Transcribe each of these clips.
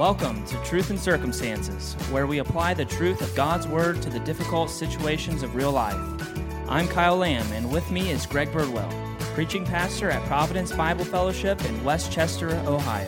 Welcome to Truth and Circumstances, where we apply the truth of God's Word to the difficult situations of real life. I'm Kyle Lamb, and with me is Greg Birdwell, preaching pastor at Providence Bible Fellowship in Westchester, Ohio.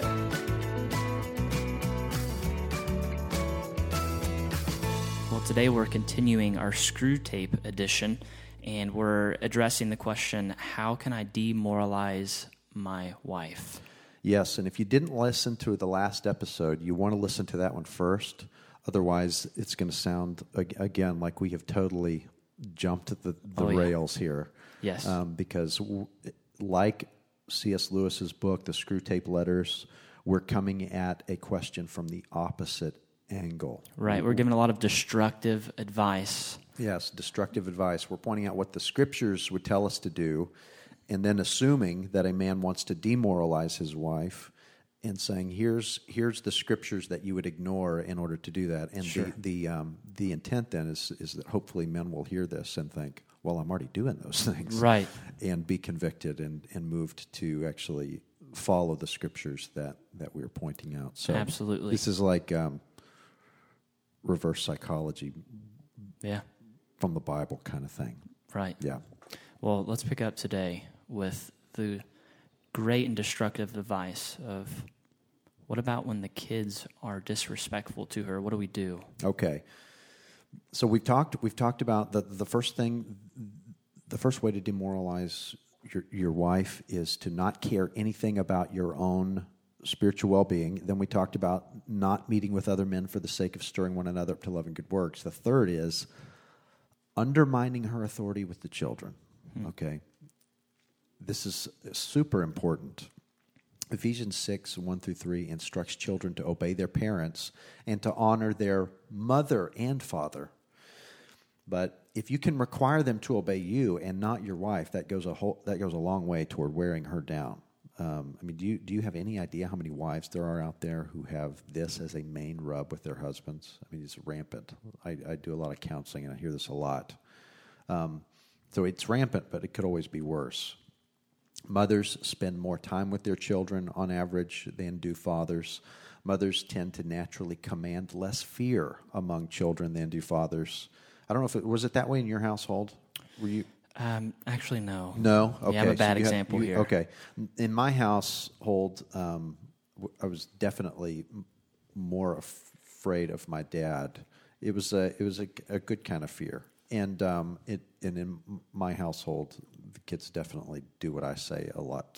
Well, today we're continuing our Screw Tape edition, and we're addressing the question, how can I demoralize my wife? Yes, and if you didn't listen to the last episode, you want to listen to that one first. Otherwise, it's going to sound, again, like we have totally jumped the rails here. Yes. Because like C.S. Lewis's book, The Screw Tape Letters, we're coming at a question from the opposite angle. Right, we're giving a lot of destructive advice. Yes, destructive advice. We're pointing out what the Scriptures would tell us to do, and then assuming that a man wants to demoralize his wife and saying, here's the Scriptures that you would ignore in order to do that. And sure. the intent then is that hopefully men will hear this and think, well, I'm already doing those things. Right. And be convicted and moved to actually follow the Scriptures that we're pointing out. So absolutely. This is like reverse psychology from the Bible kind of thing. Right. Yeah. Well, let's pick up today with the great and destructive advice of what about when the kids are disrespectful to her? What do we do? Okay. So we've talked about the first thing, the first way to demoralize your wife is to not care anything about your own spiritual well-being. Then we talked about not meeting with other men for the sake of stirring one another up to love and good works. The third is undermining her authority with the children. Okay. This is super important. Ephesians 6, 1-3 instructs children to obey their parents and to honor their mother and father. But if you can require them to obey you and not your wife, that goes a long way toward wearing her down. Do you have any idea how many wives there are out there who have this as a main rub with their husbands? I mean, it's rampant. I do a lot of counseling, and I hear this a lot. So it's rampant, but it could always be worse. Mothers spend more time with their children on average than do fathers. Mothers tend to naturally command less fear among children than do fathers. I don't know if was it that way in your household? Were you? Actually, no. No? Okay. Yeah, I'm a bad example here. Okay. In my household, I was definitely more afraid of my dad. It was a good kind of fear. And in my household, the kids definitely do what I say a lot,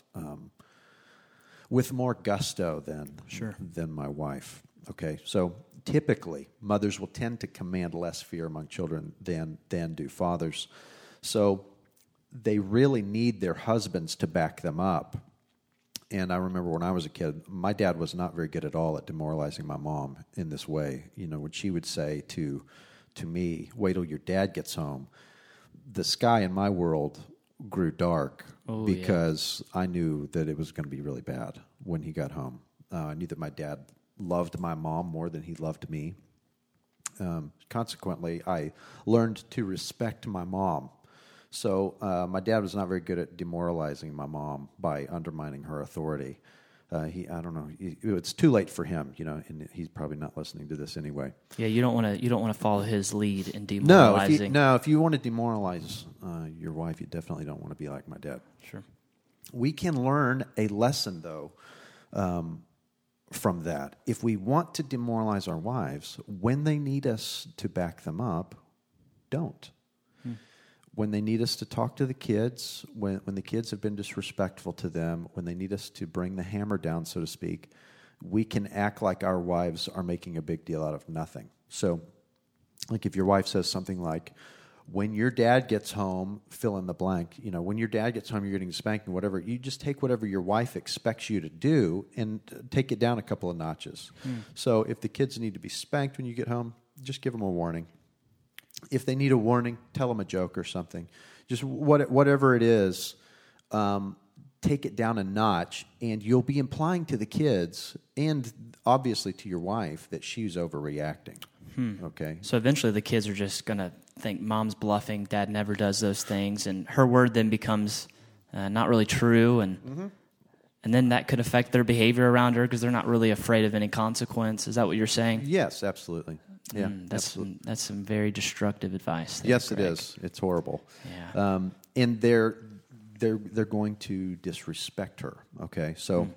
with more gusto than my wife. Okay, so typically mothers will tend to command less fear among children than do fathers. So they really need their husbands to back them up. And I remember when I was a kid, my dad was not very good at all at demoralizing my mom in this way. You know, when she would say to me, wait till your dad gets home, the sky in my world grew dark because I knew that it was going to be really bad when he got home. I knew that my dad loved my mom more than he loved me. Consequently, I learned to respect my mom. So my dad was not very good at demoralizing my mom by undermining her authority. I don't know. It's too late for him, and he's probably not listening to this anyway. Yeah, you don't want to follow his lead in demoralizing. If you want to demoralize your wife, you definitely don't want to be like my dad. Sure. We can learn a lesson though from that. If we want to demoralize our wives, when they need us to back them up, don't. When they need us to talk to the kids, when the kids have been disrespectful to them, when they need us to bring the hammer down, so to speak, we can act like our wives are making a big deal out of nothing. So, like if your wife says something like, when your dad gets home, fill in the blank, when your dad gets home, you're getting spanked and whatever, you just take whatever your wife expects you to do and take it down a couple of notches. So if the kids need to be spanked when you get home, just give them a warning. If they need a warning, tell them a joke or something. Just whatever it is, take it down a notch, and you'll be implying to the kids and obviously to your wife that she's overreacting. Okay? So eventually the kids are just going to think mom's bluffing, dad never does those things, and her word then becomes not really true, and And then that could affect their behavior around her because they're not really afraid of any consequence. Is that what you're saying? Yes, absolutely. Yeah, That's some very destructive advice. Yes, Greg. it is. It's horrible. Yeah. And they're going to disrespect her. Okay, so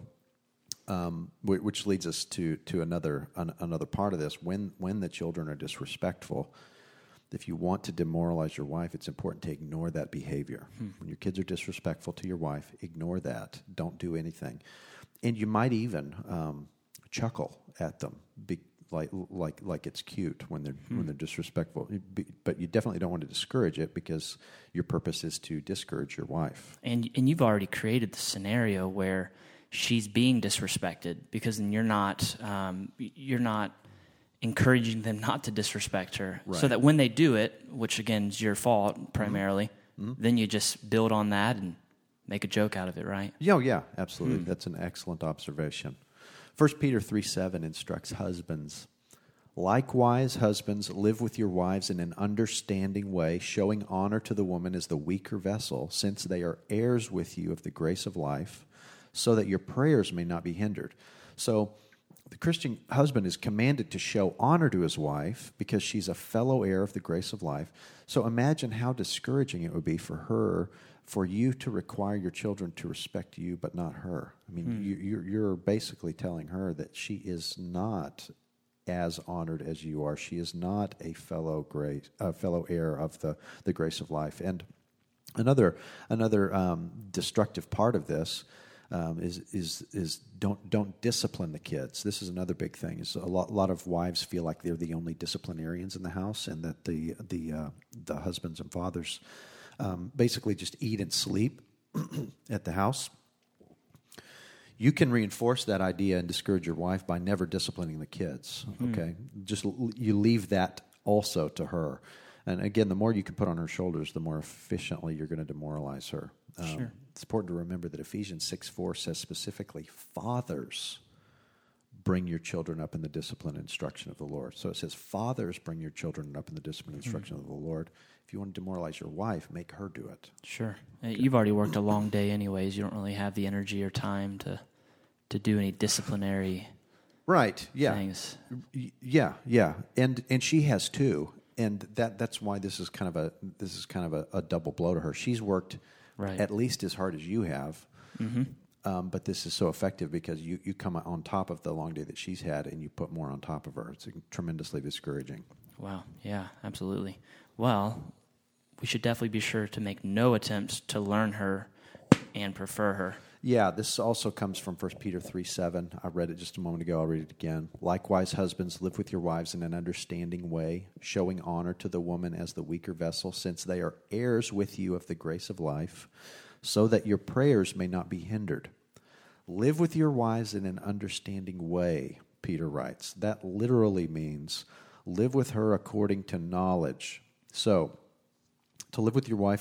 which leads us to another part of this. When the children are disrespectful, if you want to demoralize your wife, it's important to ignore that behavior. When your kids are disrespectful to your wife, ignore that. Don't do anything, and you might even chuckle at them, like it's cute when they're disrespectful. But you definitely don't want to discourage it because your purpose is to discourage your wife. And you've already created the scenario where she's being disrespected because then you're not encouraging them not to disrespect her. Right. So that when they do it, which again is your fault primarily, then you just build on that and make a joke out of it, right? Yeah, absolutely. That's an excellent observation. 1 Peter 3:7 instructs husbands, likewise, husbands, live with your wives in an understanding way, showing honor to the woman as the weaker vessel, since they are heirs with you of the grace of life, so that your prayers may not be hindered. So the Christian husband is commanded to show honor to his wife because she's a fellow heir of the grace of life. So imagine how discouraging it would be for you to require your children to respect you but not her. I mean, you're basically telling her that she is not as honored as you are. She is not a fellow heir of the grace of life. And another destructive part of this is don't discipline the kids. This is another big thing. Is a lot of wives feel like they're the only disciplinarians in the house, and that the husbands and fathers basically just eat and sleep at the house. You can reinforce that idea and discourage your wife by never disciplining the kids. Okay, just you leave that also to her. And again, the more you can put on her shoulders, the more efficiently you're going to demoralize her. Sure. It's important to remember that Ephesians 6:4 says specifically, fathers, bring your children up in the discipline and instruction of the Lord. So it says, fathers, bring your children up in the discipline and instruction of the Lord. If you want to demoralize your wife, make her do it. Sure. You've already worked a long day anyways. You don't really have the energy or time to do any disciplinary things. Yeah. And she has too. And that's why this is kind of a double blow to her. She's worked at least as hard as you have. But this is so effective because you come on top of the long day that she's had and you put more on top of her. It's tremendously discouraging. Wow. Yeah, absolutely. Well, we should definitely be sure to make no attempts to learn her and prefer her. Yeah, this also comes from 1 Peter 3:7. I read it just a moment ago. I'll read it again. Likewise, husbands, live with your wives in an understanding way, showing honor to the woman as the weaker vessel, since they are heirs with you of the grace of life, so that your prayers may not be hindered. Live with your wives in an understanding way, Peter writes. That literally means live with her according to knowledge. So, to live with your wife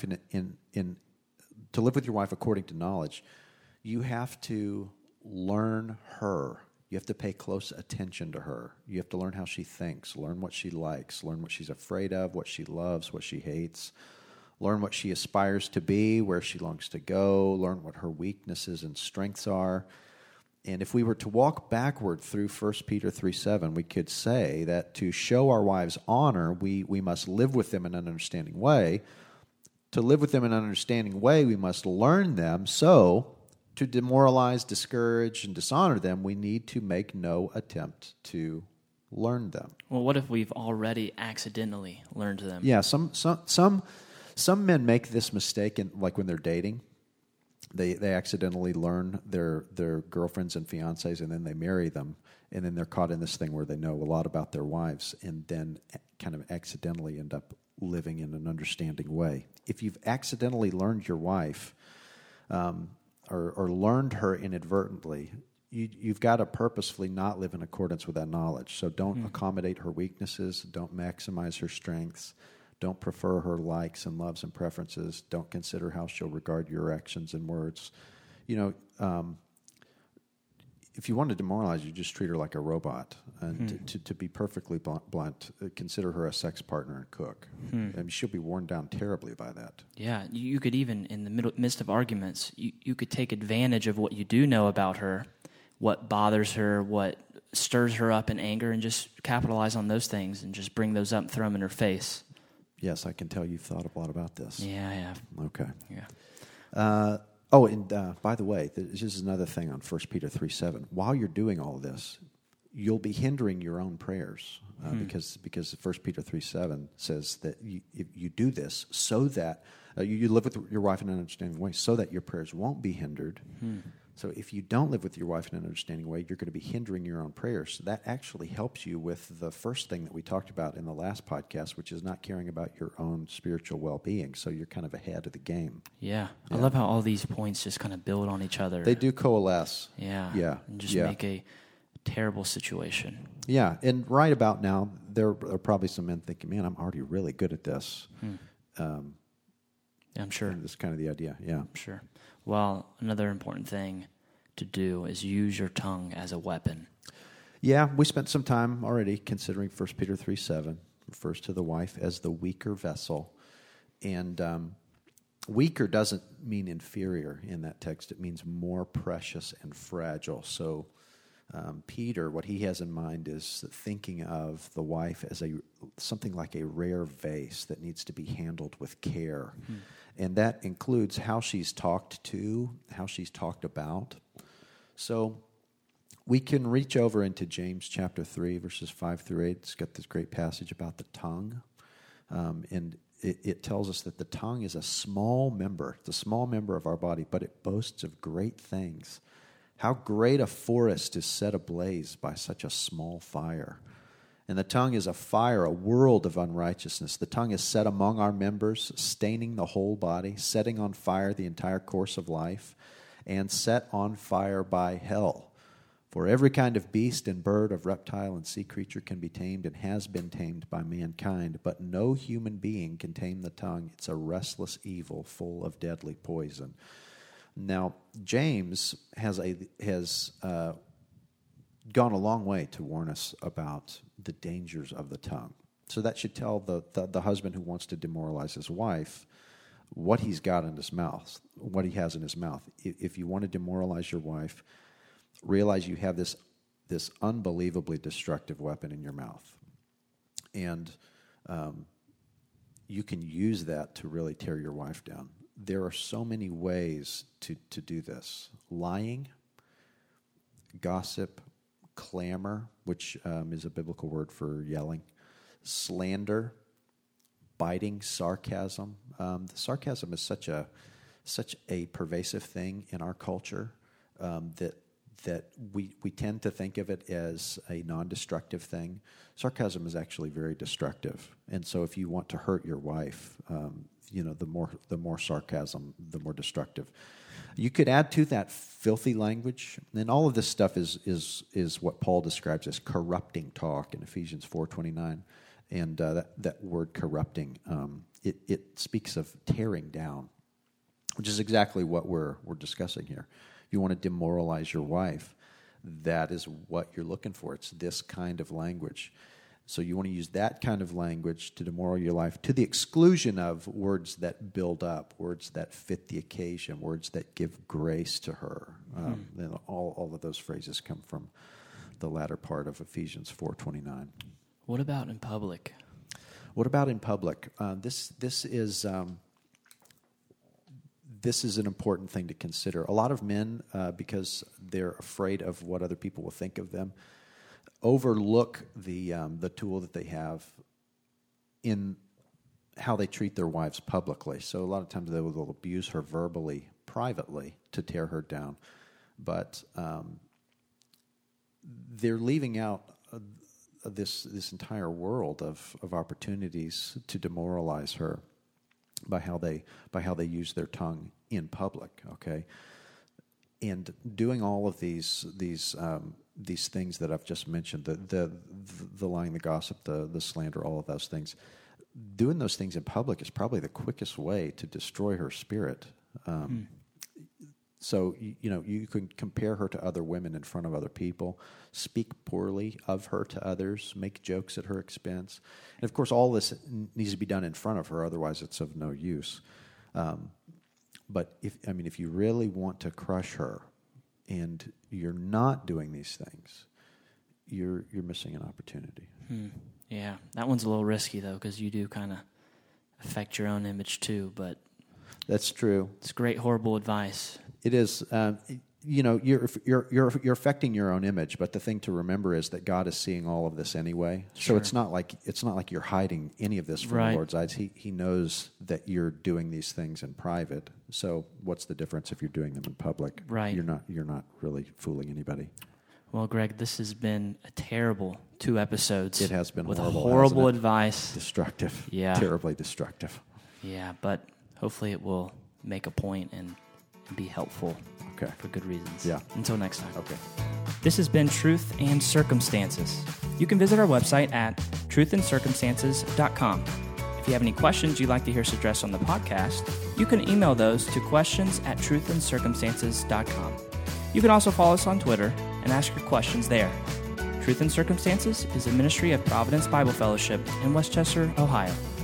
to live with your wife according to knowledge, you have to learn her. You have to pay close attention to her. You have to learn how she thinks, learn what she likes, learn what she's afraid of, what she loves, what she hates, learn what she aspires to be, where she longs to go, learn what her weaknesses and strengths are. And if we were to walk backward through 1 Peter 3:7, we could say that to show our wives honor, we must live with them in an understanding way. To live with them in an understanding way, we must learn them. So, to demoralize, discourage, and dishonor them, we need to make no attempt to learn them. Well, what if we've already accidentally learned them? Yeah, some men make this mistake, like when they're dating. They accidentally learn their girlfriends and fiancés, and then they marry them, and then they're caught in this thing where they know a lot about their wives, and then kind of accidentally end up living in an understanding way. If you've accidentally learned your wife, or learned her inadvertently, you've got to purposefully not live in accordance with that knowledge. So don't accommodate her weaknesses. Don't maximize her strengths. Don't prefer her likes and loves and preferences. Don't consider how she'll regard your actions and words. if you want to demoralize, you just treat her like a robot. And to be perfectly blunt, consider her a sex partner and cook. I mean, she'll be worn down terribly by that. Yeah, you could even, in the midst of arguments, you could take advantage of what you do know about her, what bothers her, what stirs her up in anger, and just capitalize on those things and just bring those up and throw them in her face. Yes, I can tell you've thought a lot about this. Yeah, I have. Okay. Yeah. And by the way, this is another thing on 1 Peter 3:7. While you're doing all this, you'll be hindering your own prayers because 1 Peter 3:7 says that if you do this so that you live with your wife in an understanding way, so that your prayers won't be hindered. So if you don't live with your wife in an understanding way, you're going to be hindering your own prayers. So that actually helps you with the first thing that we talked about in the last podcast, which is not caring about your own spiritual well-being. So you're kind of ahead of the game. Yeah. I love how all these points just kind of build on each other. They do coalesce. Yeah. Yeah. And just make a terrible situation. Yeah. And right about now, there are probably some men thinking, man, I'm already really good at this. I'm sure. That's kind of the idea. Yeah. I'm sure. Well, another important thing to do is use your tongue as a weapon. Yeah, we spent some time already considering 1 Peter 3:7. Refers to the wife as the weaker vessel. And weaker doesn't mean inferior in that text. It means more precious and fragile. So Peter, what he has in mind is thinking of the wife as something like a rare vase that needs to be handled with care. And that includes how she's talked to, how she's talked about. So we can reach over into James chapter 3, verses 5 through 8. It's got this great passage about the tongue. And it tells us that the tongue is a small member. It's a small member of our body, but it boasts of great things. How great a forest is set ablaze by such a small fire. And the tongue is a fire, a world of unrighteousness. The tongue is set among our members, staining the whole body, setting on fire the entire course of life, and set on fire by hell. For every kind of beast and bird, of reptile and sea creature can be tamed and has been tamed by mankind, but no human being can tame the tongue. It's a restless evil full of deadly poison. Now, James has gone a long way to warn us about the dangers of the tongue. So that should tell the husband who wants to demoralize his wife what he's got in his mouth, what he has in his mouth. If you want to demoralize your wife, realize you have this unbelievably destructive weapon in your mouth. And you can use that to really tear your wife down. There are so many ways to do this. Lying, gossip, clamor, which is a biblical word for yelling, slander, biting, sarcasm. The sarcasm is such a pervasive thing in our culture that we tend to think of it as a non-destructive thing. Sarcasm is actually very destructive, and so if you want to hurt your wife, the more sarcasm, the more destructive. You could add to that filthy language, and all of this stuff is what Paul describes as corrupting talk in Ephesians 4:29, and that word corrupting, it speaks of tearing down, which is exactly what we're discussing here. You want to demoralize your wife, that is what you're looking for. It's this kind of language. So you want to use that kind of language to demoralize your life to the exclusion of words that build up, words that fit the occasion, words that give grace to her. And all of those phrases come from the latter part of Ephesians 4:29. What about in public? What about in public? This is an important thing to consider. A lot of men, because they're afraid of what other people will think of them, overlook the tool that they have in how they treat their wives publicly. So a lot of times they will abuse her verbally, privately, to tear her down. But they're leaving out this entire world of opportunities to demoralize her by how they use their tongue in public. Okay, and doing all of these things that I've just mentioned, the lying, the gossip, the slander, all of those things, doing those things in public is probably the quickest way to destroy her spirit. So, you can compare her to other women in front of other people, speak poorly of her to others, make jokes at her expense. And, of course, all this needs to be done in front of her, otherwise it's of no use. But if you really want to crush her and you're not doing these things, you're missing an opportunity. Yeah, that one's a little risky, though, because you do kind of affect your own image, too, but... That's true. It's great, horrible advice. It is. You're affecting your own image, but the thing to remember is that God is seeing all of this anyway. Sure. So it's not like you're hiding any of this from the Lord's eyes. He knows that you're doing these things in private. So what's the difference if you're doing them in public? Right. You're not really fooling anybody. Well, Greg, this has been a terrible 2 episodes. It has been with horrible, horrible advice. Destructive. Yeah. Terribly destructive. Yeah, but hopefully it will make a point and be helpful. Okay. For good reasons. Yeah. Until next time. Okay. This has been Truth and Circumstances. You can visit our website at truthandcircumstances.com. If you have any questions you'd like to hear us address on the podcast, you can email those to questions@truthandcircumstances.com. You can also follow us on Twitter and ask your questions there. Truth and Circumstances is a ministry of Providence Bible Fellowship in Westchester, Ohio.